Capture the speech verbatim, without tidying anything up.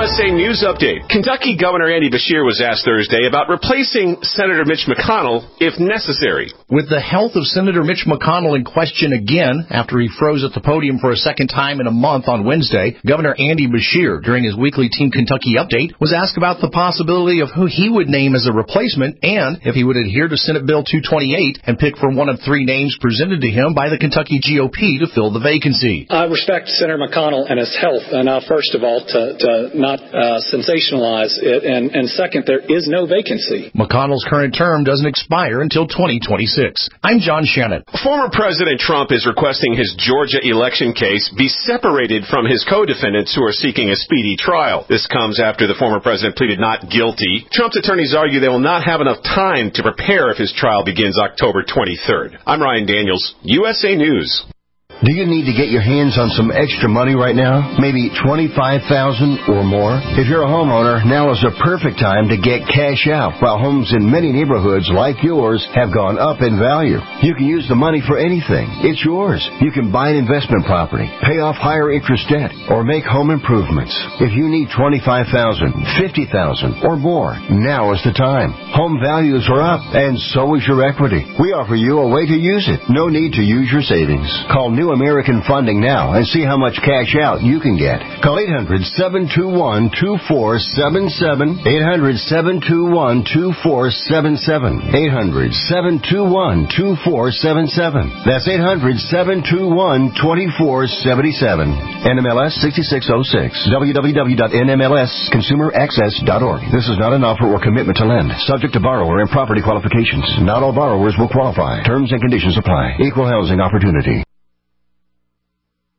S A News Update. Kentucky Governor Andy Beshear was asked Thursday about replacing Senator Mitch McConnell if necessary. With the health of Senator Mitch McConnell in question again after he froze at the podium for a second time in a month on Wednesday, Governor Andy Beshear, during his weekly Team Kentucky update, was asked about the possibility of who he would name as a replacement and if he would adhere to Senate Bill two twenty-eight and pick from one of three names presented to him by the Kentucky G O P to fill the vacancy. I respect Senator McConnell and his health, and uh, first of all, to, to not uh, sensationalize it, and, and second, there is no vacancy. McConnell's current term doesn't expire until twenty twenty-six. I'm John Shannon. Former President Trump is requesting his Georgia election case be separated from his co-defendants who are seeking a speedy trial. This comes after the former president pleaded not guilty. Trump's attorneys argue they will not have enough time to prepare if his trial begins October twenty-third. I'm Ryan Daniels, U S A News. Do you need to get your hands on some extra money right now? Maybe twenty-five thousand dollars or more? If you're a homeowner, now is the perfect time to get cash out while homes in many neighborhoods like yours have gone up in value. You can use the money for anything. It's yours. You can buy an investment property, pay off higher interest debt, or make home improvements. If you need twenty-five thousand dollars, fifty thousand dollars or more, now is the time. Home values are up, and so is your equity. We offer you a way to use it. No need to use your savings. Call New American Funding now and see how much cash out you can get. Call eight hundred, seven two one, two four seven seven, eight hundred, seven two one, two four seven seven, eight hundred, seven two one, two four seven seven. That's eight hundred, seven two one, two four seven seven. N M L S sixty-six oh six. w w w dot n m l s consumer access dot org. This is not an offer or commitment to lend. Subject to borrower and property qualifications. Not all borrowers will qualify. Terms and conditions apply. Equal housing opportunity.